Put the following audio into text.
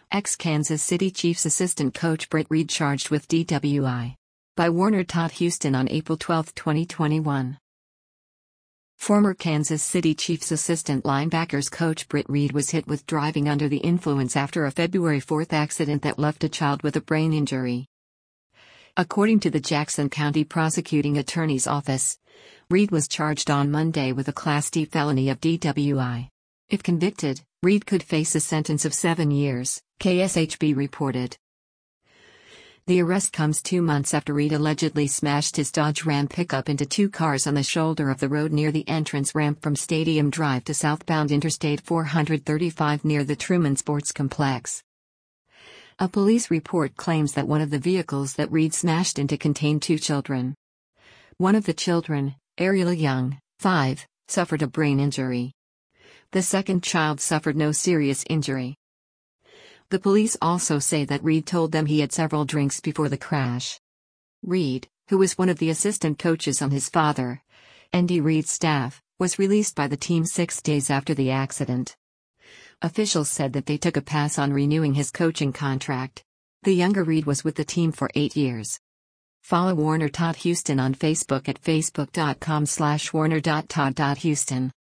Ex-Kansas City Chiefs assistant coach Britt Reid charged with DWI. By Warner Todd Houston on April 12, 2021. Former Kansas City Chiefs assistant linebackers coach Britt Reid was hit with driving under the influence after a February 4 accident that left a child with a brain injury. According to the Jackson County Prosecuting Attorney's Office, Reid was charged on Monday with a Class D felony of DWI. If convicted, Reid could face a sentence of 7 years, KSHB reported. The arrest comes 2 months after Reid allegedly smashed his Dodge Ram pickup into 2 cars on the shoulder of the road near the entrance ramp from Stadium Drive to southbound Interstate 435 near the Truman Sports Complex. A police report claims that one of the vehicles that Reid smashed into contained 2 children. One of the children, Ariella Young, 5, suffered a brain injury. The second child suffered no serious injury. The police also say that Reid told them he had several drinks before the crash. Reid, who was one of the assistant coaches on his father, Andy Reid's staff, was released by the team 6 days after the accident. Officials said that they took a pass on renewing his coaching contract. The younger Reid was with the team for 8 years. Follow Warner Todd Houston on Facebook at facebook.com/warner.todd.houston.